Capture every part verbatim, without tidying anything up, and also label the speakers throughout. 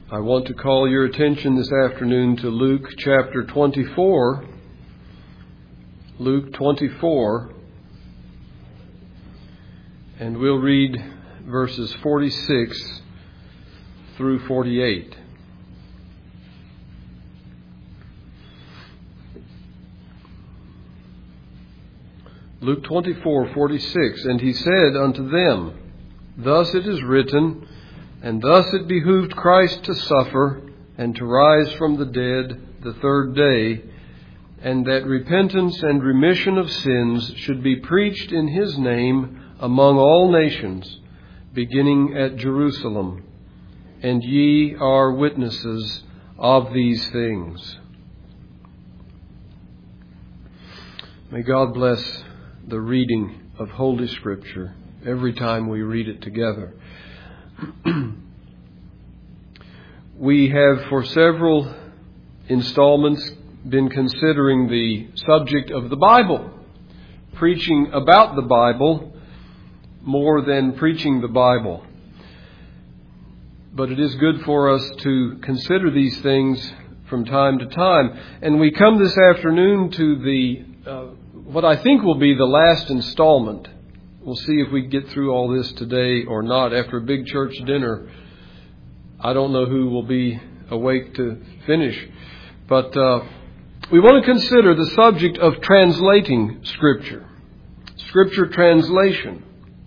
Speaker 1: I want to call your attention this afternoon to Luke chapter twenty-four. Luke twenty-four. And we'll read verses forty-six through forty-eight. Luke twenty-four, forty-six. And he said unto them, Thus it is written, and thus it behooved Christ to suffer, and to rise from the dead the third day, and that repentance and remission of sins should be preached in his name among all nations, beginning at Jerusalem. And ye are witnesses of these things. May God bless the reading of Holy Scripture every time we read it together. We have for several installments been considering the subject of the Bible, preaching about the Bible more than preaching the Bible. But it is good for us to consider these things from time to time. And we come this afternoon to the uh, what I think will be the last installment. We'll see if we get through all this today or not. After a big church dinner, I don't know who will be awake to finish. But uh, we want to consider the subject of translating Scripture. Scripture translation.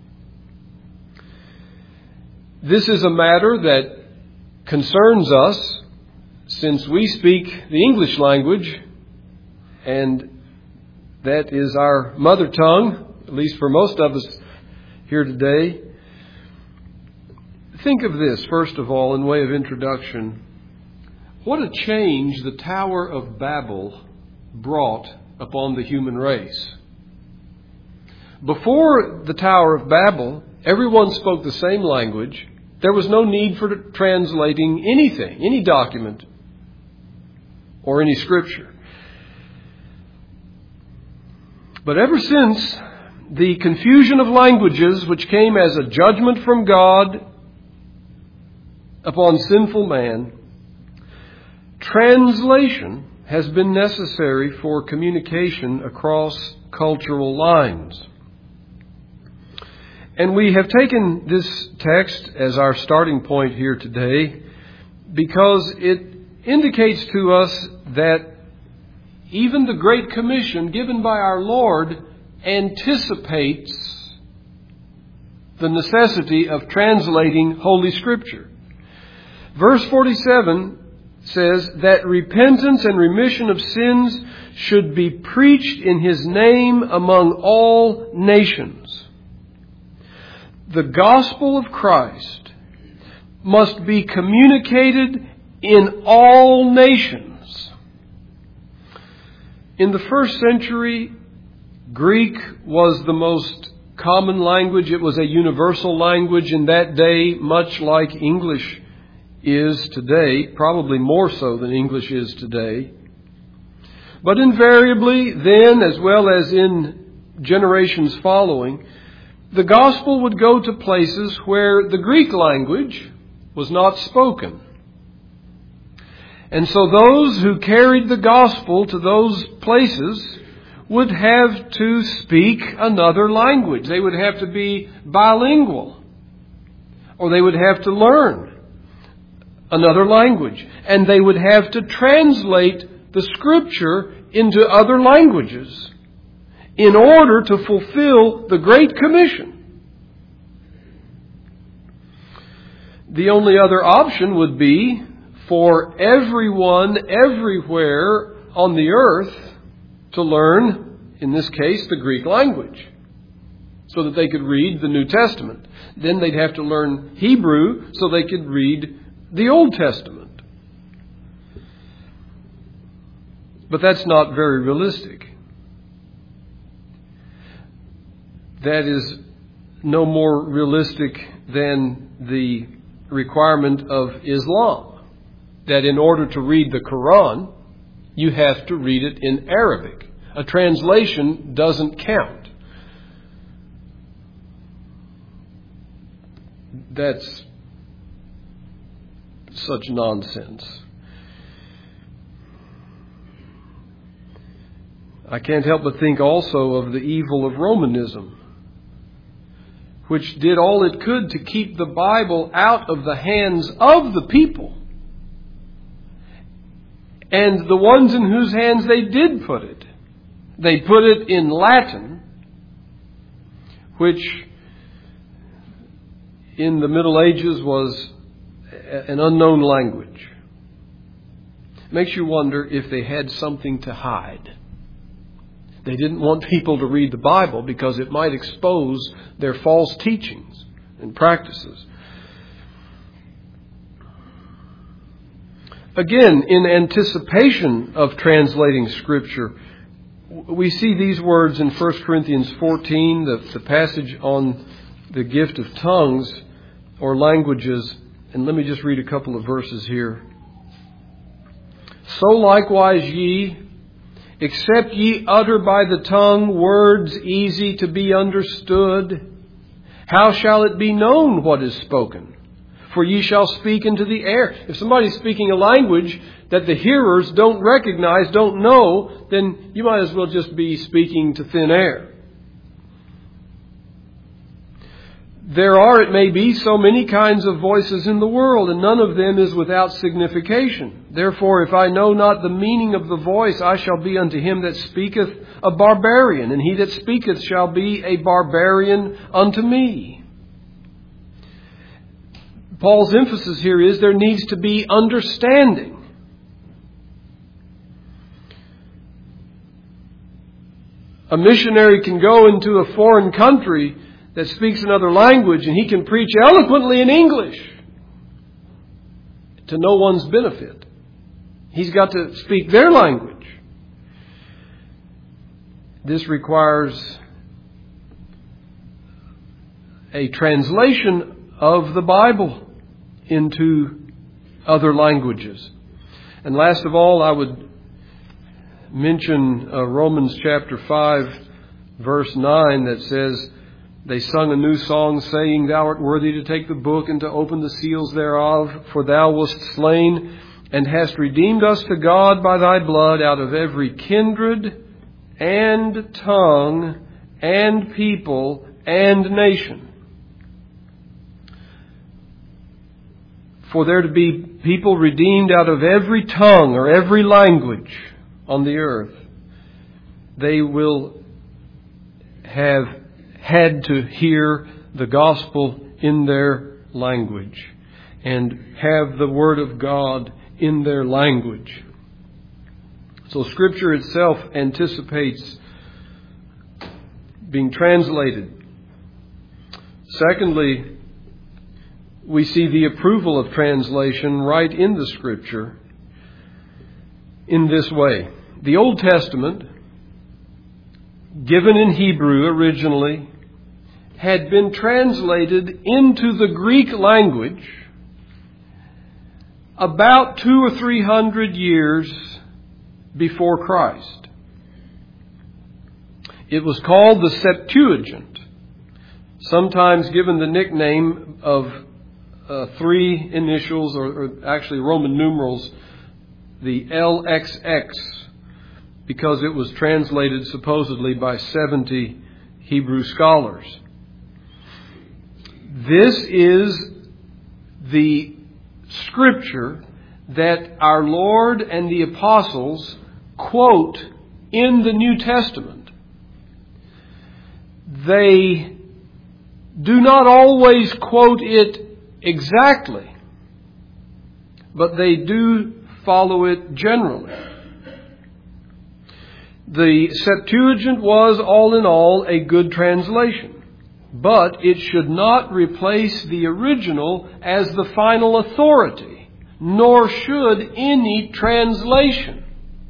Speaker 1: This is a matter that concerns us since we speak the English language, and that is our mother tongue, at least for most of us here today. Think of this, first of all, in way of introduction. What a change the Tower of Babel brought upon the human race. Before the Tower of Babel, everyone spoke the same language. There was no need for translating anything, any document, or any scripture. But ever since the confusion of languages, which came as a judgment from God upon sinful man, translation has been necessary for communication across cultural lines. And we have taken this text as our starting point here today because it indicates to us that even the Great Commission given by our Lord anticipates the necessity of translating Holy Scripture. Verse forty-seven says that repentance and remission of sins should be preached in his name among all nations. The gospel of Christ must be communicated in all nations. In the first century, Greek was the most common language. It was a universal language in that day, much like English is today, probably more so than English is today. But invariably, then as well as in generations following, the gospel would go to places where the Greek language was not spoken. And so those who carried the gospel to those places would have to speak another language. They would have to be bilingual, or they would have to learn another language. And they would have to translate the Scripture into other languages in order to fulfill the Great Commission. The only other option would be for everyone everywhere on the earth to learn, in this case, the Greek language, so that they could read the New Testament. Then they'd have to learn Hebrew so they could read the Old Testament. But that's not very realistic. That is no more realistic than the requirement of Islam, that in order to read the Quran, you have to read it in Arabic. A translation doesn't count. That's such nonsense. I can't help but think also of the evil of Romanism, which did all it could to keep the Bible out of the hands of the people. And the ones in whose hands they did put it, they put it in Latin, which in the Middle Ages was an unknown language. It makes you wonder if they had something to hide. They didn't want people to read the Bible because it might expose their false teachings and practices. Again, in anticipation of translating Scripture, we see these words in First Corinthians fourteen, the, the passage on the gift of tongues or languages. And let me just read a couple of verses here. So likewise ye, except ye utter by the tongue words easy to be understood, how shall it be known what is spoken? For ye shall speak into the air. If somebody's speaking a language that the hearers don't recognize, don't know, then you might as well just be speaking to thin air. There are, it may be, so many kinds of voices in the world, and none of them is without signification. Therefore, if I know not the meaning of the voice, I shall be unto him that speaketh a barbarian, and he that speaketh shall be a barbarian unto me. Paul's emphasis here is there needs to be understanding. A missionary can go into a foreign country that speaks another language and he can preach eloquently in English to no one's benefit. He's got to speak their language. This requires a translation of the Bible into other languages. And last of all, I would mention uh, Romans chapter five, verse nine, that says, they sung a new song, saying, Thou art worthy to take the book and to open the seals thereof, for thou wast slain and hast redeemed us to God by thy blood out of every kindred and tongue and people and nation. For there to be people redeemed out of every tongue or every language on the earth, they will have had to hear the gospel in their language and have the Word of God in their language. So Scripture itself anticipates being translated. Secondly, we see the approval of translation right in the Scripture in this way. The Old Testament, given in Hebrew originally, had been translated into the Greek language about two or three hundred years before Christ. It was called the Septuagint, sometimes given the nickname of uh, three initials, or, or actually Roman numerals, the L X X, because it was translated supposedly by seventy Hebrew scholars. This is the Scripture that our Lord and the apostles quote in the New Testament. They do not always quote it exactly, but they do follow it generally. The Septuagint was, all in all, a good translation, but it should not replace the original as the final authority, nor should any translation.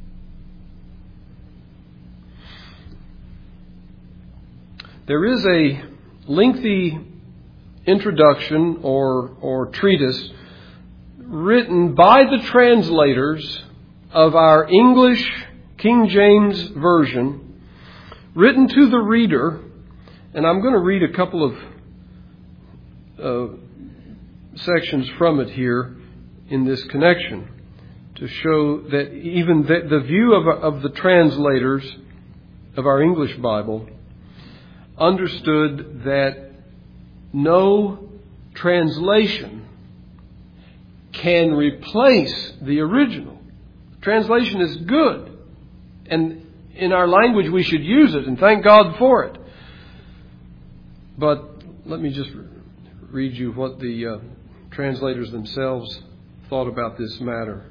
Speaker 1: There is a lengthy introduction or, or treatise written by the translators of our English King James Version, written to the reader, and I'm going to read a couple of uh, sections from it here in this connection to show that even the, the view of, of the translators of our English Bible understood that no translation can replace the original. Translation is good, and in our language we should use it and thank God for it. But let me just read you what the uh, translators themselves thought about this matter.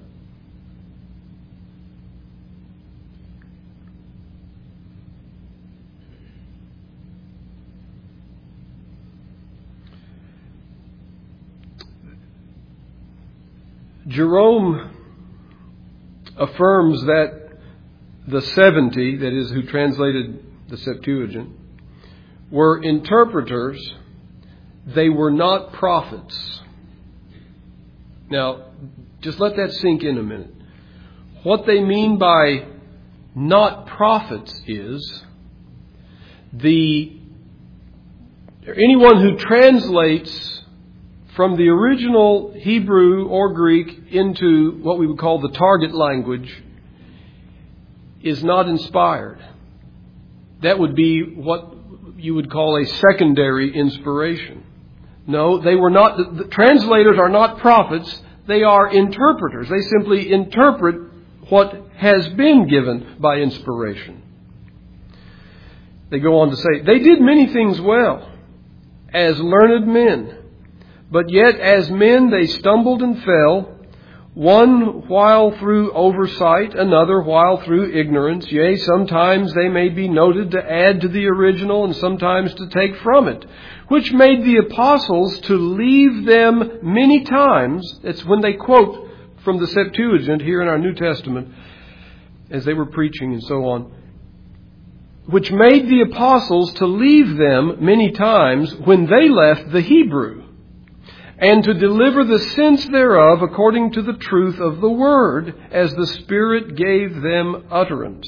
Speaker 1: Jerome affirms that the seventy, that is, who translated the Septuagint, were interpreters. They were not prophets. Now, just let that sink in a minute. What they mean by not prophets is the anyone who translates from the original Hebrew or Greek into what we would call the target language is not inspired. That would be what you would call a secondary inspiration. No, they were not. The, the translators are not prophets. They are interpreters. They simply interpret what has been given by inspiration. They go on to say, they did many things well as learned men. But yet as men they stumbled and fell, one while through oversight, another while through ignorance. Yea, sometimes they may be noted to add to the original, and sometimes to take from it, which made the apostles to leave them many times. It's when they quote from the Septuagint here in our New Testament, as they were preaching and so on, which made the apostles to leave them many times when they left the Hebrew, and to deliver the sense thereof according to the truth of the word, as the Spirit gave them utterance.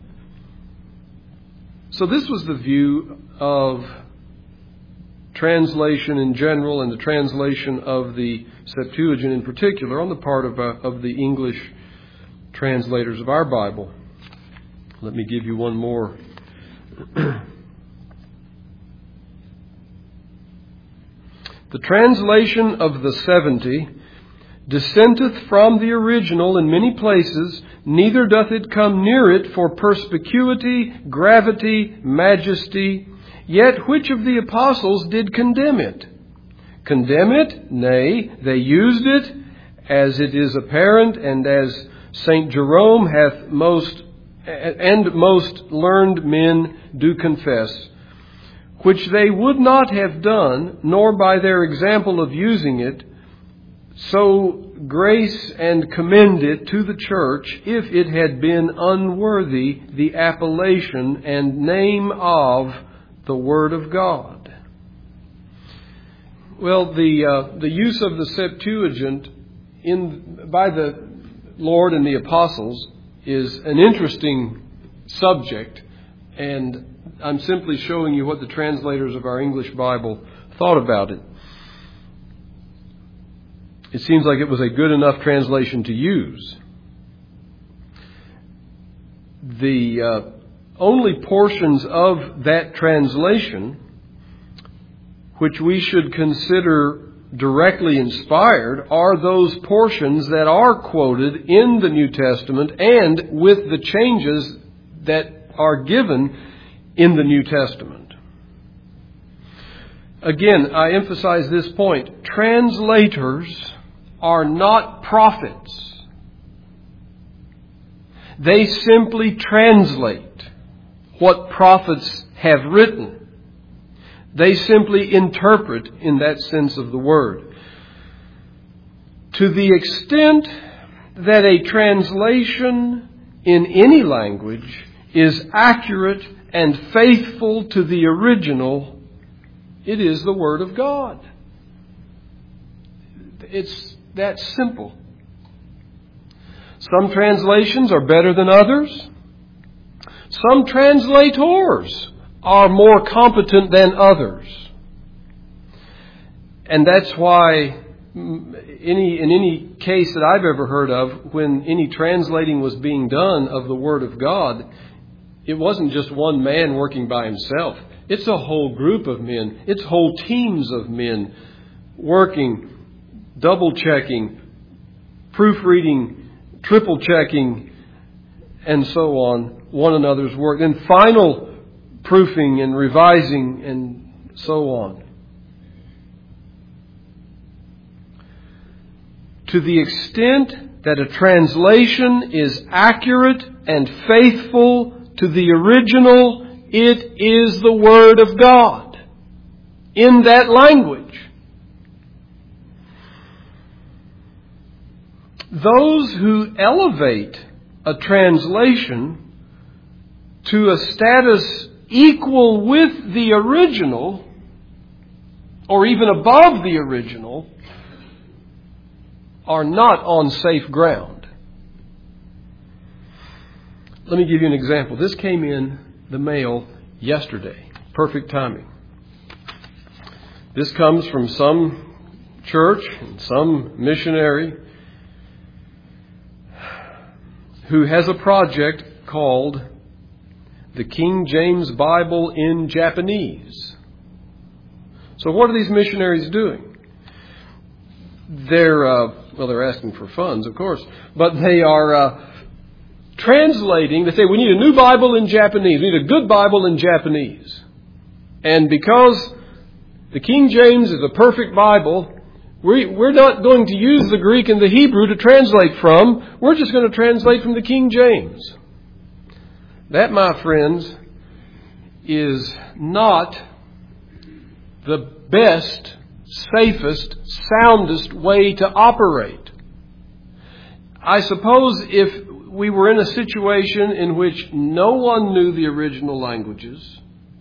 Speaker 1: So this was the view of translation in general, and the translation of the Septuagint in particular, on the part of, uh, of the English translators of our Bible. Let me give you one more. The translation of the seventy dissenteth from the original in many places, neither doth it come near it for perspicuity, gravity, majesty. Yet which of the apostles did condemn it? Condemn it? Nay, they used it, as it is apparent, and as Saint Jerome hath most, and most learned men do confess, which they would not have done, nor by their example of using it, so grace and commend it to the church, if it had been unworthy the appellation and name of the Word of God. Well, the uh, the use of the Septuagint in by the Lord and the apostles is an interesting subject, and I'm simply showing you what the translators of our English Bible thought about it. It seems like it was a good enough translation to use. The uh, only portions of that translation which we should consider directly inspired are those portions that are quoted in the New Testament, and with the changes that are given in the New Testament. Again, I emphasize this point. Translators are not prophets. They simply translate what prophets have written. They simply interpret in that sense of the word. To the extent that a translation in any language is accurate and faithful to the original, it is the Word of God. It's that simple. Some translations are better than others. Some translators are more competent than others. And that's why any in any case that I've ever heard of, when any translating was being done of the Word of God, it wasn't just one man working by himself. It's a whole group of men. It's whole teams of men working, double-checking, proofreading, triple-checking, and so on, one another's work. Then final proofing and revising and so on. To the extent that a translation is accurate and faithful to the original, it is the Word of God in that language. Those who elevate a translation to a status equal with the original, or even above the original, are not on safe ground. Let me give you an example. This came in the mail yesterday. Perfect timing. This comes from some church and some missionary who has a project called the King James Bible in Japanese. So what are these missionaries doing? They're, uh, well, they're asking for funds, of course, but they are uh, translating. They say, we need a new Bible in Japanese. We need a good Bible in Japanese. And because the King James is a perfect Bible, we, we're not going to use the Greek and the Hebrew to translate from. We're just going to translate from the King James. That, my friends, is not the best, safest, soundest way to operate. I suppose if we were in a situation in which no one knew the original languages,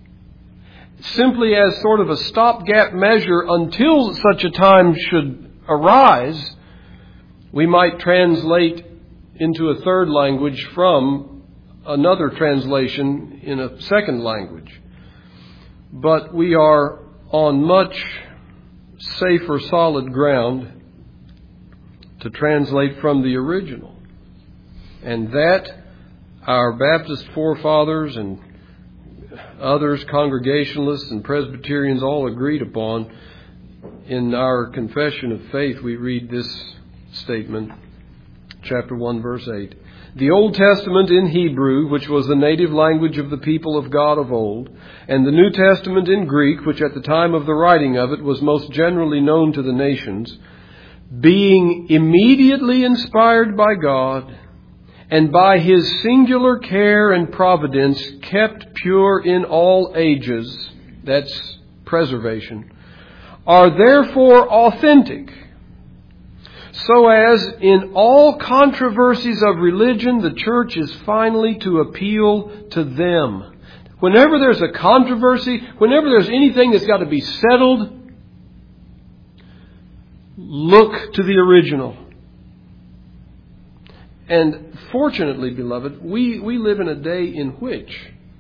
Speaker 1: simply as sort of a stopgap measure until such a time should arise, we might translate into a third language from another translation in a second language. But we are on much safer, solid ground to translate from the original. And that our Baptist forefathers and others, Congregationalists and Presbyterians, all agreed upon. In our confession of faith, we read this statement, chapter one, verse eight. The Old Testament in Hebrew, which was the native language of the people of God of old, and the New Testament in Greek, which at the time of the writing of it was most generally known to the nations, being immediately inspired by God, and by His singular care and providence kept pure in all ages, that's preservation, are therefore authentic, so as in all controversies of religion, the church is finally to appeal to them. Whenever there's a controversy, whenever there's anything that's got to be settled, look to the original. And fortunately, beloved, we, we live in a day in which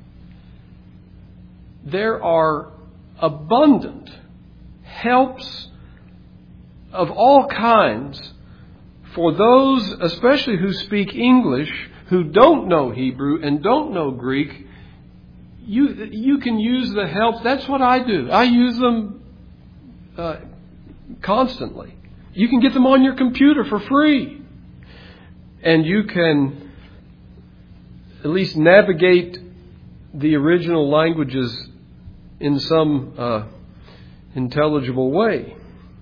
Speaker 1: there are abundant helps of all kinds for those, especially who speak English, who don't know Hebrew and don't know Greek. You you can use the help. That's what I do. I use them uh, constantly. You can get them on your computer for free. And you can at least navigate the original languages in some uh, intelligible way.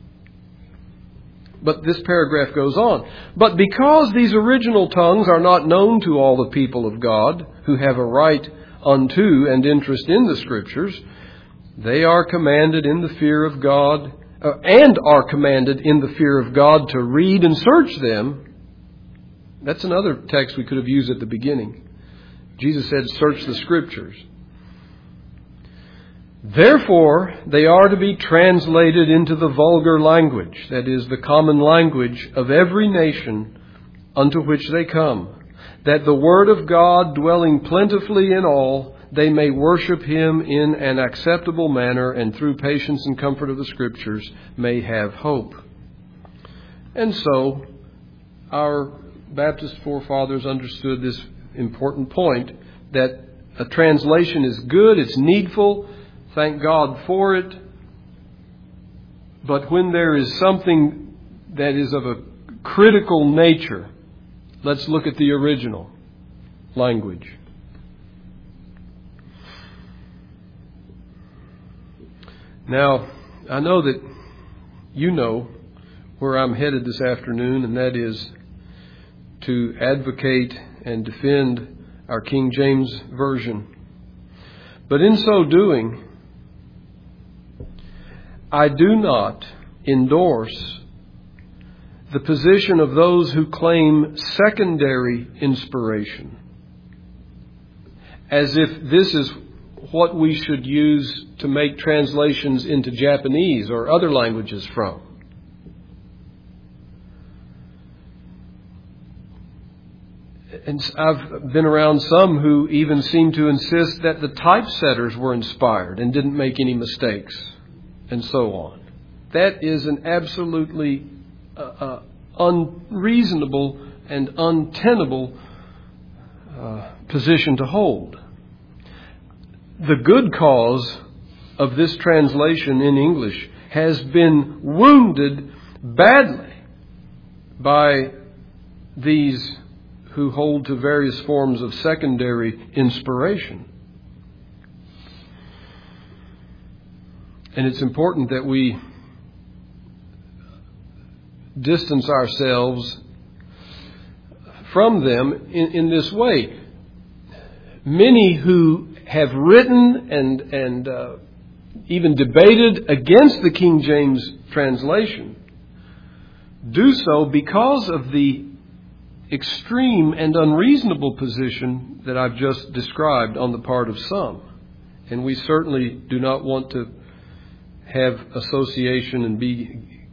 Speaker 1: But this paragraph goes on. But because these original tongues are not known to all the people of God who have a right unto and interest in the Scriptures, they are commanded in the fear of God, uh, and are commanded in the fear of God to read and search them. That's another text we could have used at the beginning. Jesus said, search the Scriptures. Therefore, they are to be translated into the vulgar language, that is, the common language of every nation unto which they come, that the Word of God, dwelling plentifully in all, they may worship Him in an acceptable manner, and through patience and comfort of the Scriptures may have hope. And so our Baptist forefathers understood this important point, that a translation is good, it's needful, thank God for it. But when there is something that is of a critical nature, let's look at the original language. Now, I know that you know where I'm headed this afternoon, and that is to advocate and defend our King James Version. But in so doing, I do not endorse the position of those who claim secondary inspiration, as if this is what we should use to make translations into Japanese or other languages from. And I've been around some who even seem to insist that the typesetters were inspired and didn't make any mistakes, and so on. That is an absolutely uh, uh, unreasonable and untenable uh, position to hold. The good cause of this translation in English has been wounded badly by these who hold to various forms of secondary inspiration. And it's important that we distance ourselves from them in, in this way. Many who have written and, and uh, even debated against the King James translation do so because of the extreme and unreasonable position that I've just described on the part of some. And we certainly do not want to have association and be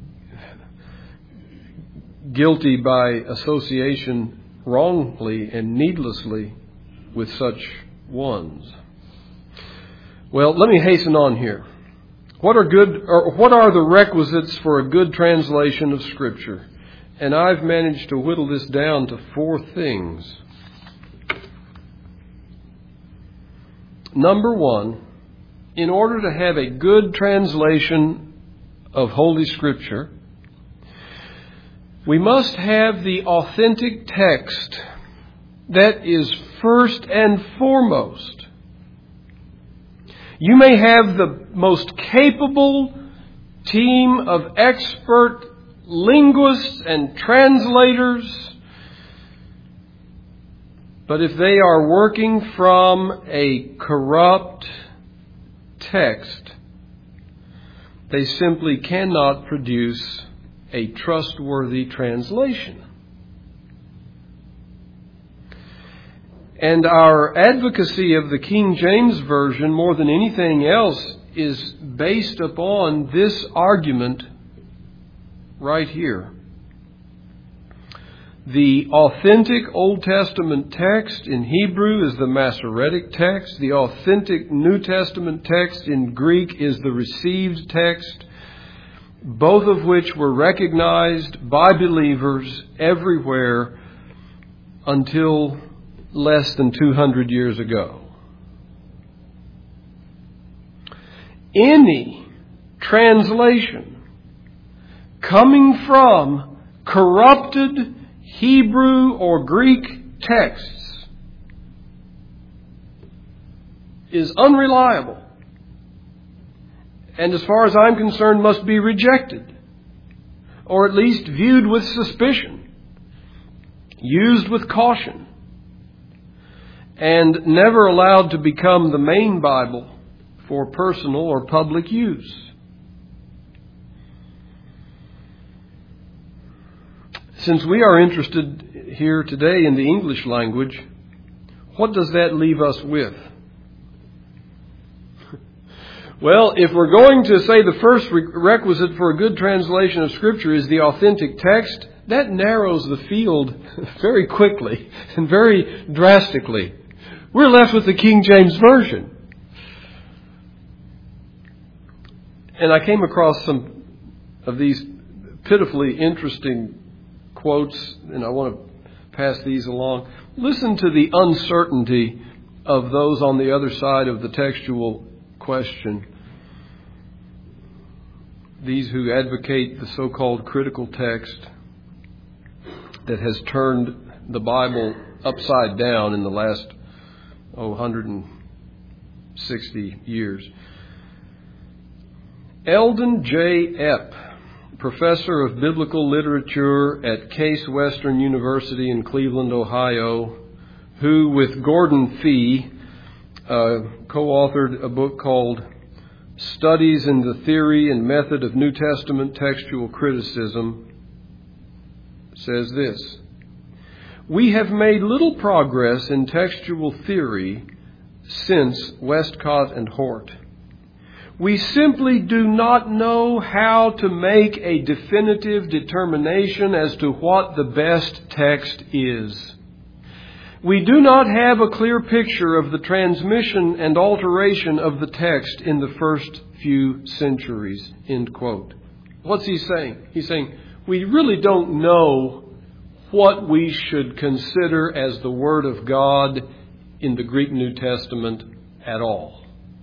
Speaker 1: guilty by association wrongly and needlessly with such ones. Well, let me hasten on here. What are good, or what are the requisites for a good translation of Scripture? And I've managed to whittle this down to four things. Number one, in order to have a good translation of Holy Scripture, we must have the authentic text that is first and foremost. You may have the most capable team of expert linguists and translators, but if they are working from a corrupt text, they simply cannot produce a trustworthy translation. And our advocacy of the King James Version, more than anything else, is based upon this argument right here. The authentic Old Testament text in Hebrew is the Masoretic text. The authentic New Testament text in Greek is the received text, both of which were recognized by believers everywhere until less than two hundred years ago. Any translation coming from corrupted Hebrew or Greek texts is unreliable, and as far as I'm concerned must be rejected, or at least viewed with suspicion, used with caution, and never allowed to become the main Bible for personal or public use. Since we are interested here today in the English language, what does that leave us with? Well, if we're going to say the first requisite for a good translation of Scripture is the authentic text, that narrows the field very quickly and very drastically. We're left with the King James Version. And I came across some of these pitifully interesting quotes, and I want to pass these along. Listen to the uncertainty of those on the other side of the textual question. These who advocate the so-called critical text that has turned the Bible upside down in the last, oh, one hundred sixty years. Eldon J. Epp, professor of biblical literature at Case Western University in Cleveland, Ohio, who with Gordon Fee uh, co-authored a book called Studies in the Theory and Method of New Testament Textual Criticism, says this: "We have made little progress in textual theory since Westcott and Hort. We simply do not know how to make a definitive determination as to what the best text is. We do not have a clear picture of the transmission and alteration of the text in the first few centuries." End quote. What's he saying? He's saying we really don't know what we should consider as the Word of God in the Greek New Testament at all.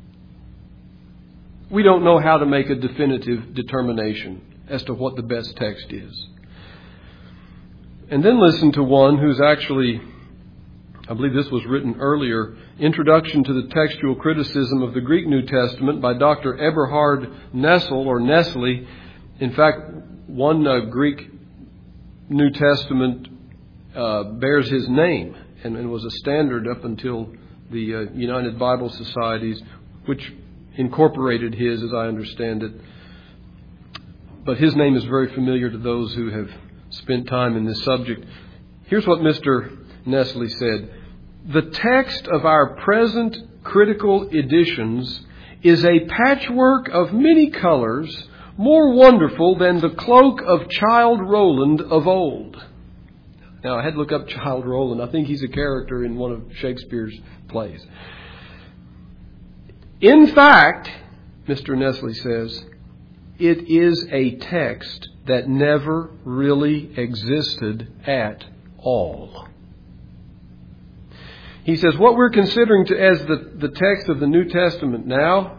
Speaker 1: We don't know how to make a definitive determination as to what the best text is. And then listen to one who's actually, I believe this was written earlier, Introduction to the Textual Criticism of the Greek New Testament by Doctor Eberhard Nessel, or Nestle. In fact, one uh, Greek New Testament uh, bears his name and, and was a standard up until the uh, United Bible Societies, which incorporated his, as I understand it. But his name is very familiar to those who have spent time in this subject. Here's what Mister Nestle said: "The text of our present critical editions is a patchwork of many colors, more wonderful than the cloak of Childe Roland of old." Now, I had to look up Childe Roland. I think he's a character in one of Shakespeare's plays. "In fact," Mister Nestle says, "it is a text that never really existed at all." He says what we're considering to, as the, the text of the New Testament now,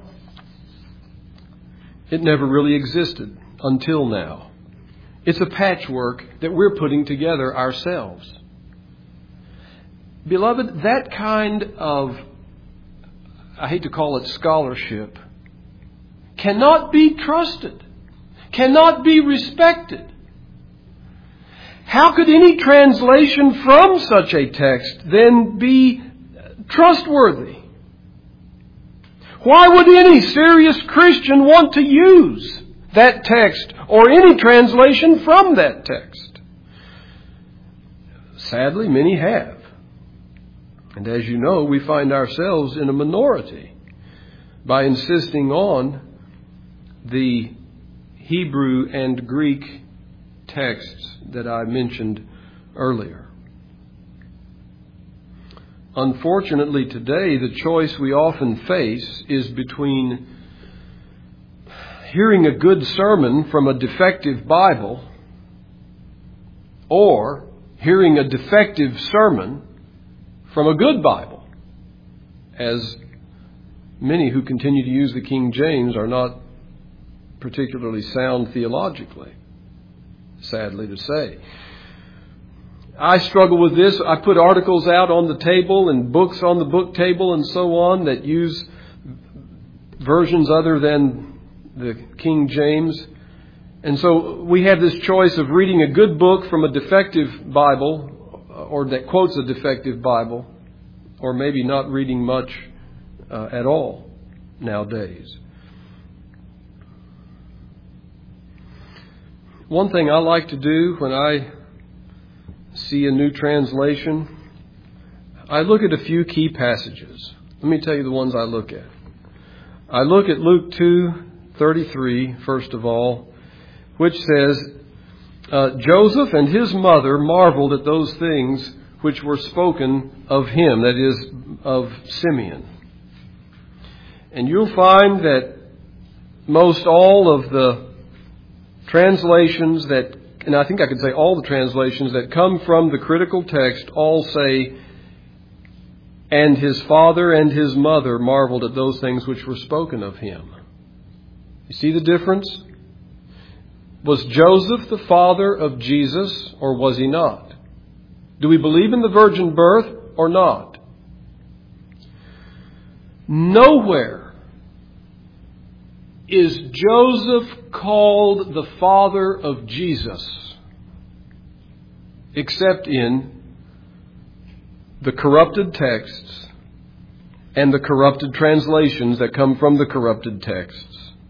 Speaker 1: it never really existed until now. It's a patchwork that we're putting together ourselves. Beloved, that kind of, I hate to call it scholarship, cannot be trusted, cannot be respected. How could any translation from such a text then be trustworthy? Why would any serious Christian want to use that text or any translation from that text? Sadly, many have. And as you know, we find ourselves in a minority by insisting on the Hebrew and Greek texts that I mentioned earlier. Unfortunately, today, the choice we often face is between hearing a good sermon from a defective Bible or hearing a defective sermon from a good Bible, as many who continue to use the King James are not particularly sound theologically, sadly to say. I struggle with this. I put articles out on the table and books on the book table and so on that use versions other than the King James. And so we have this choice of reading a good book from a defective Bible, or that quotes a defective Bible, or maybe not reading much uh, at all nowadays. One thing I like to do when I see a new translation, I look at a few key passages. Let me tell you the ones I look at. I look at Luke two thirty-three, first of all, which says, uh, Joseph and his mother marveled at those things which were spoken of him, that is, of Simeon. And you'll find that most all of the translations that, and I think I could say all the translations that come from the critical text all say, and his father and his mother marveled at those things which were spoken of him. You see the difference? Was Joseph the father of Jesus, or was he not? Do we believe in the virgin birth or not? Nowhere is Joseph called the father of Jesus except in the corrupted texts and the corrupted translations that come from the corrupted texts.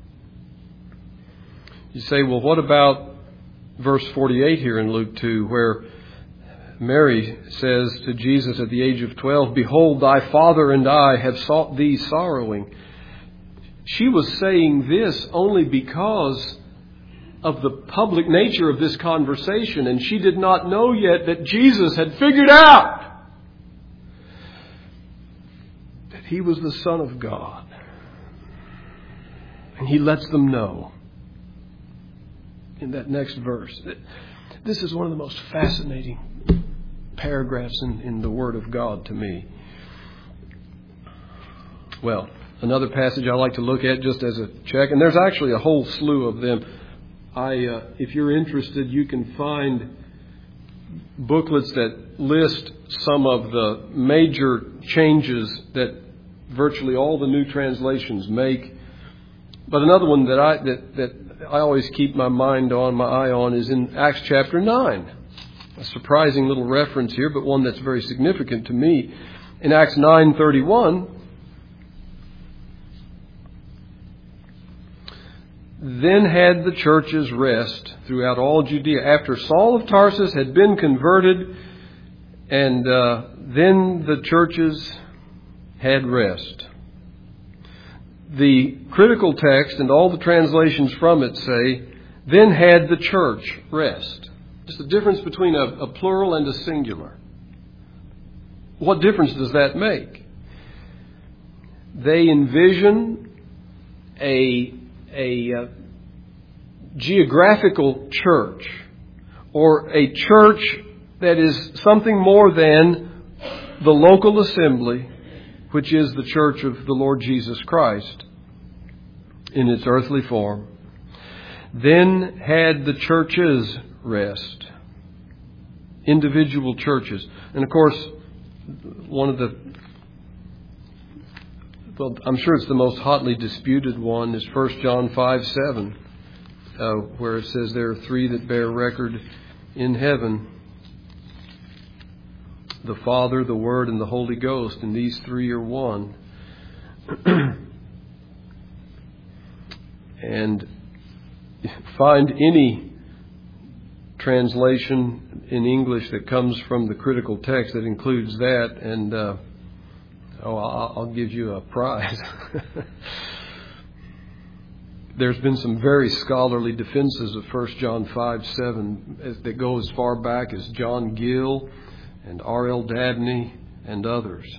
Speaker 1: You say, well, what about verse forty-eight here in Luke two, where Mary says to Jesus at the age of twelve, "Behold, thy father and I have sought thee sorrowing." She was saying this only because of the public nature of this conversation, and she did not know yet that Jesus had figured out that he was the Son of God. And he lets them know in that next verse. This is one of the most fascinating paragraphs in, in the Word of God to me. Well, another passage I like to look at just as a check, and there's actually a whole slew of them. I, uh, if you're interested, you can find booklets that list some of the major changes that virtually all the new translations make. But another one that I that, that I always keep my mind on, my eye on, is in Acts chapter nine. A surprising little reference here, but one that's very significant to me. In Acts nine thirty-one, then had the churches rest throughout all Judea. After Saul of Tarsus had been converted, and uh, then the churches had rest. The critical text and all the translations from it say, then had the church rest. Just the difference between a, a plural and a singular. What difference does that make? They envision a, a uh, geographical church, or a church that is something more than the local assembly, which is the church of the Lord Jesus Christ in its earthly form. Then had the churches rest. Individual churches. And of course, one of the, well, I'm sure it's the most hotly disputed one, is First John five seven, uh, where it says there are three that bear record in heaven: the Father, the Word, and the Holy Ghost, and these three are one. And find any translation in English that comes from the critical text that includes that, and uh, oh, I'll, I'll give you a prize. There's been some very scholarly defenses of First John five seven that go as far back as John Gill and R L Dabney and others.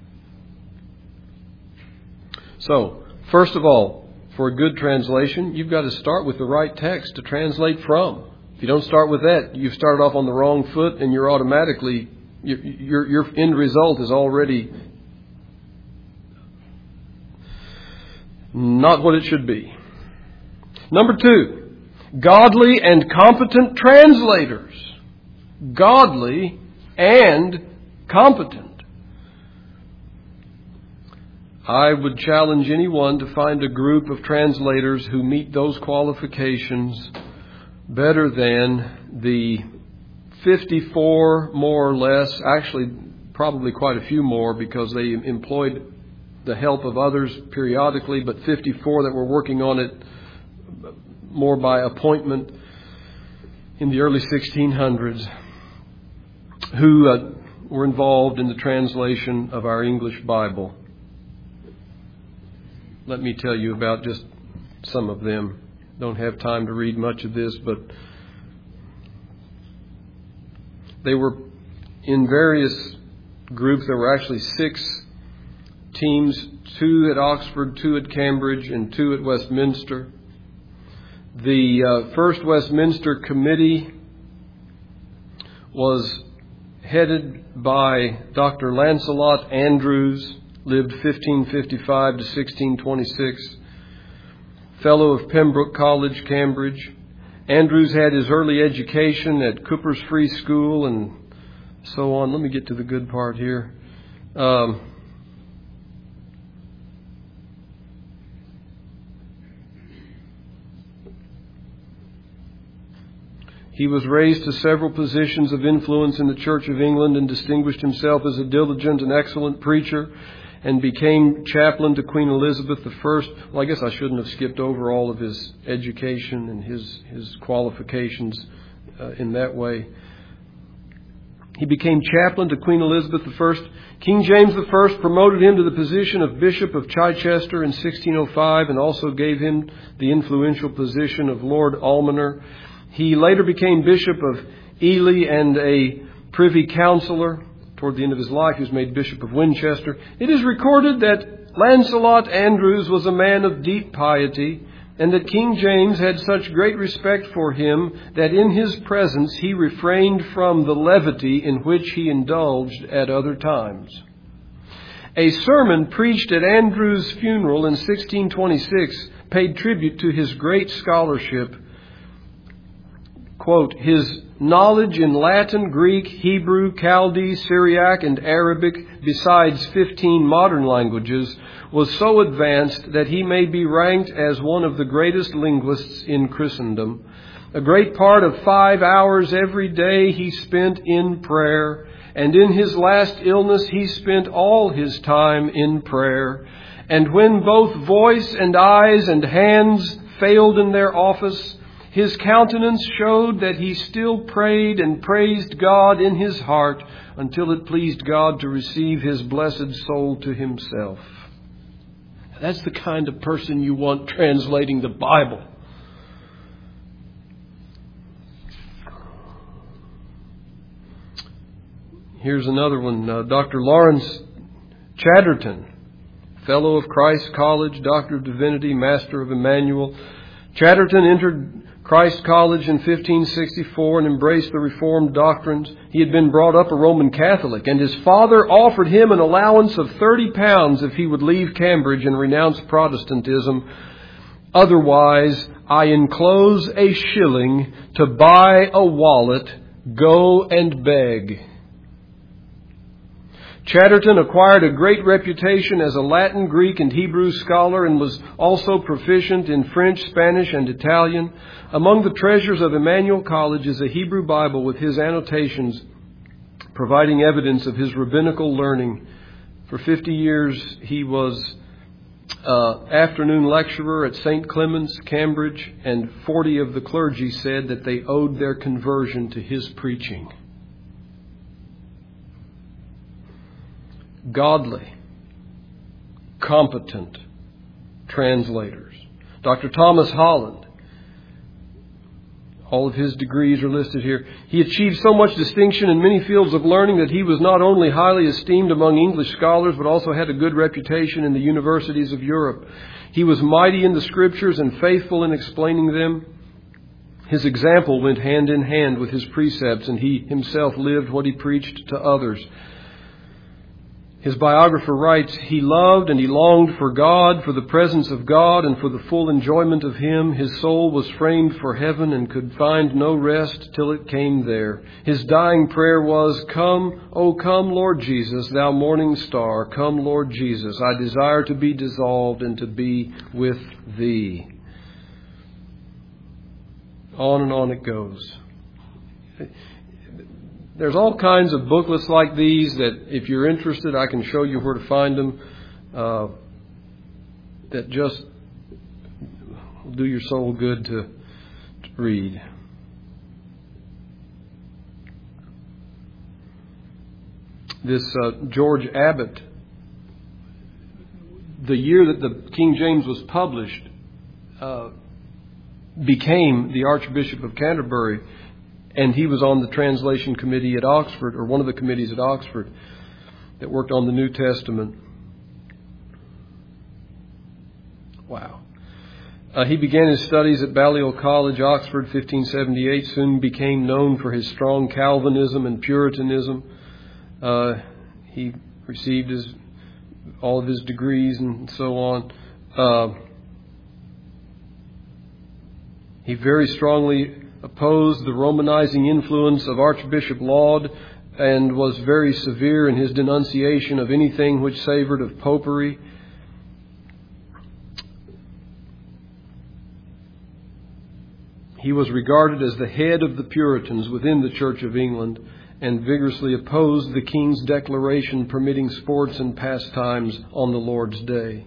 Speaker 1: So, first of all, for a good translation, you've got to start with the right text to translate from. If you don't start with that, you've started off on the wrong foot, and you're automatically, your, your, your end result is already not what it should be. Number two, godly and competent translators. Godly and competent. I would challenge anyone to find a group of translators who meet those qualifications better than the fifty-four, more or less, actually probably quite a few more, because they employed the help of others periodically, but fifty-four that were working on it more by appointment in the early sixteen hundreds, who uh, were involved in the translation of our English Bible. Let me tell you about just some of them. Don't have time to read much of this, but they were in various groups. There were actually six teams, two at Oxford, two at Cambridge, and two at Westminster. The uh, First Westminster Committee was headed by Doctor Lancelot Andrewes, lived fifteen fifty-five to sixteen twenty-six, Fellow of Pembroke College, Cambridge. Andrewes had his early education at Cooper's Free School and so on. Let me get to the good part here. Um, He was raised to several positions of influence in the Church of England and distinguished himself as a diligent and excellent preacher, and became chaplain to Queen Elizabeth the First. Well, I guess I shouldn't have skipped over all of his education and his, his qualifications uh, in that way. He became chaplain to Queen Elizabeth the First. King James the First promoted him to the position of Bishop of Chichester in sixteen oh five and also gave him the influential position of Lord Almoner. He later became Bishop of Ely and a Privy Councillor. Toward the end of his life, he was made Bishop of Winchester. It is recorded that Lancelot Andrewes was a man of deep piety, and that King James had such great respect for him that in his presence he refrained from the levity in which he indulged at other times. A sermon preached at Andrewes' funeral in sixteen twenty-six paid tribute to his great scholarship. Quote, his knowledge in Latin, Greek, Hebrew, Chaldee, Syriac, and Arabic, besides fifteen modern languages, was so advanced that he may be ranked as one of the greatest linguists in Christendom. A great part of five hours every day he spent in prayer, and in his last illness he spent all his time in prayer. And when both voice and eyes and hands failed in their office, his countenance showed that he still prayed and praised God in his heart until it pleased God to receive his blessed soul to himself. That's the kind of person you want translating the Bible. Here's another one. Uh, Doctor Lawrence Chatterton, Fellow of Christ College, Doctor of Divinity, Master of Emmanuel. Chatterton entered Christ College in fifteen sixty-four and embraced the Reformed doctrines. He had been brought up a Roman Catholic, and his father offered him an allowance of thirty pounds if he would leave Cambridge and renounce Protestantism. Otherwise, I enclose a shilling to buy a wallet. Go and beg. Chatterton acquired a great reputation as a Latin, Greek, and Hebrew scholar and was also proficient in French, Spanish, and Italian. Among the treasures of Emmanuel College is a Hebrew Bible with his annotations providing evidence of his rabbinical learning. For fifty years he was uh, afternoon lecturer at Saint Clement's, Cambridge, and forty of the clergy said that they owed their conversion to his preaching. Godly, competent translators. Doctor Thomas Holland, all of his degrees are listed here. He achieved so much distinction in many fields of learning that he was not only highly esteemed among English scholars, but also had a good reputation in the universities of Europe. He was mighty in the Scriptures and faithful in explaining them. His example went hand in hand with his precepts, and he himself lived what he preached to others. His biographer writes, he loved and he longed for God, for the presence of God, and for the full enjoyment of Him. His soul was framed for heaven and could find no rest till it came there. His dying prayer was, Come, O come, Lord Jesus, thou morning star. Come, Lord Jesus, I desire to be dissolved and to be with Thee. On and on it goes. There's all kinds of booklets like these that if you're interested, I can show you where to find them, uh, that just will do your soul good to, to read. This uh, George Abbott, the year that the King James was published, uh, became the Archbishop of Canterbury. And he was on the translation committee at Oxford, or one of the committees at Oxford, that worked on the New Testament. Wow. Uh, he began his studies at Balliol College, Oxford, fifteen seventy-eight, soon became known for his strong Calvinism and Puritanism. Uh, he received his, all of his degrees and so on. Uh, he very strongly opposed the Romanizing influence of Archbishop Laud and was very severe in his denunciation of anything which savored of popery. He was regarded as the head of the Puritans within the Church of England and vigorously opposed the King's declaration permitting sports and pastimes on the Lord's Day.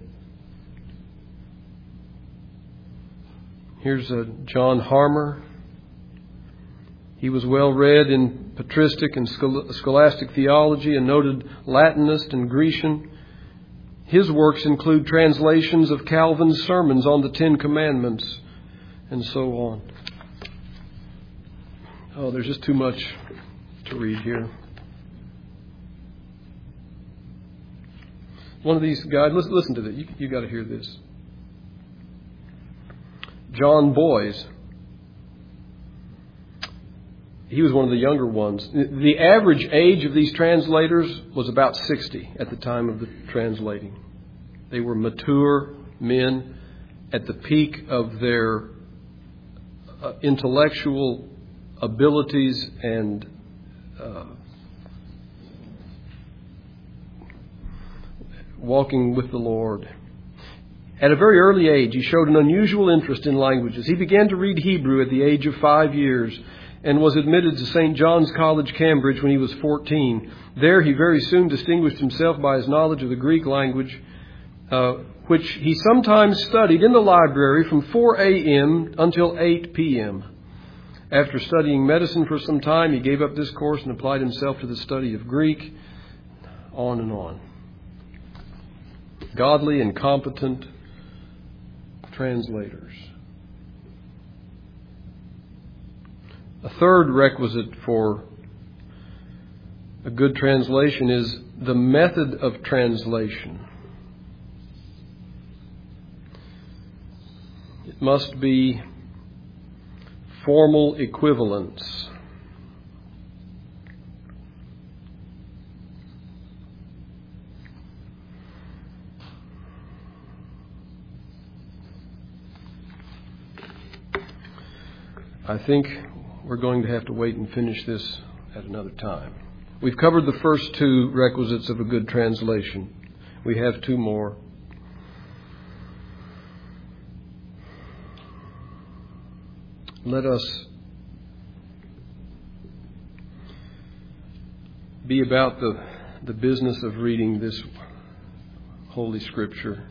Speaker 1: Here's uh, John Harmer. He was well read in patristic and scholastic theology, a noted Latinist and Grecian. His works include translations of Calvin's sermons on the Ten Commandments and so on. Oh, there's just too much to read here. One of these guys, listen, listen to this. You, you got to hear this. John Boyes. He was one of the younger ones. The average age of these translators was about sixty at the time of the translating. They were mature men at the peak of their uh, intellectual abilities and uh, walking with the Lord. At a very early age, he showed an unusual interest in languages. He began to read Hebrew at the age of five years and was admitted to Saint John's College, Cambridge, when he was fourteen. There, he very soon distinguished himself by his knowledge of the Greek language, uh, which he sometimes studied in the library from four a.m. until eight p.m. After studying medicine for some time, he gave up this course and applied himself to the study of Greek, on and on. Godly and competent translators. A third requisite for a good translation is the method of translation. It must be formal equivalence. I think we're going to have to wait and finish this at another time. We've covered the first two requisites of a good translation. We have two more. Let us be about the, the business of reading this Holy Scripture.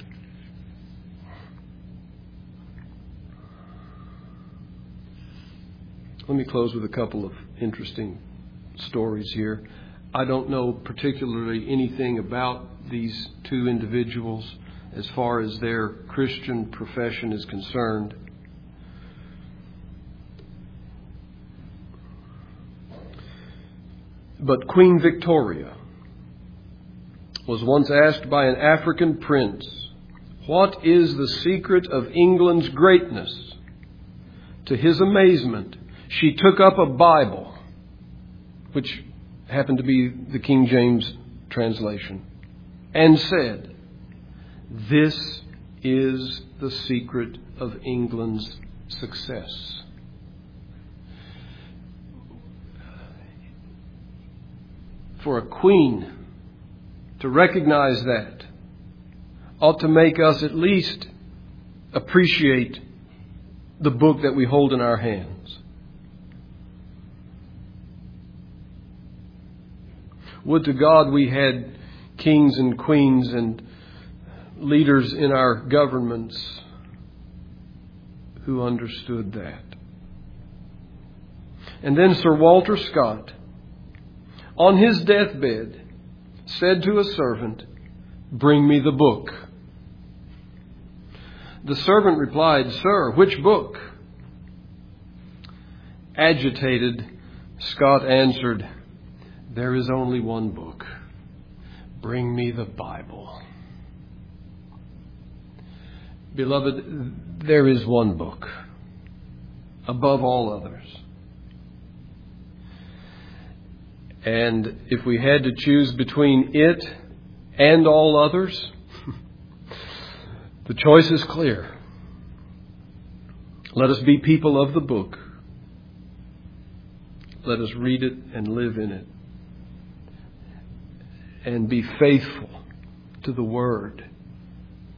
Speaker 1: Let me close with a couple of interesting stories here. I don't know particularly anything about these two individuals as far as their Christian profession is concerned. But Queen Victoria was once asked by an African prince, "What is the secret of England's greatness?" To his amazement, she took up a Bible, which happened to be the King James translation, and said, "This is the secret of England's success." For a queen to recognize that ought to make us at least appreciate the book that we hold in our hands. Would to God we had kings and queens and leaders in our governments who understood that. And then Sir Walter Scott, on his deathbed, said to a servant, "Bring me the book." The servant replied, "Sir, which book?" Agitated, Scott answered, "There is only one book. Bring me the Bible." Beloved, there is one book above all others. And if we had to choose between it and all others, the choice is clear. Let us be people of the book. Let us read it and live in it. And be faithful to the Word